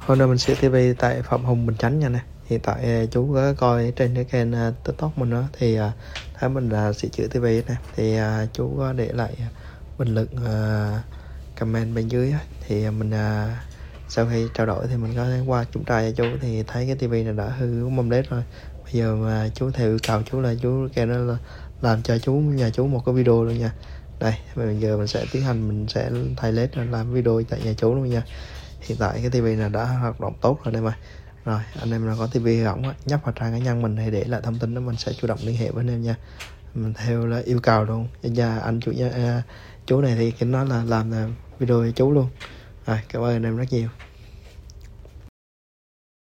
Hôm nay mình sẽ TV tại Phạm Hùng Bình Chánh nha nè. Hiện tại chú có coi trên cái kênh TikTok mình đó thì thấy mình là sửa chữa TV nè, thì chú có để lại bình luận comment bên dưới á. Thì mình sau khi trao đổi thì mình có qua kiểm tra cho chú thì thấy cái TV này đã hư mâm led rồi. Bây giờ mà chú theo yêu cầu chú là chú kêu nó là làm cho nhà chú một cái video luôn nha. Đây, bây giờ mình sẽ tiến hành, mình sẽ thay led làm video tại nhà chú luôn nha. Hiện tại cái TV này đã hoạt động tốt rồi đây mà. Rồi anh em nào có TV hỏng á, nhấp vào trang cá nhân mình thì để lại thông tin đó, mình sẽ chủ động liên hệ với anh em nha. Mình theo là yêu cầu luôn nha anh chủ chú này thì cái nó là làm video cho chú luôn. Rồi cảm ơn anh em rất nhiều.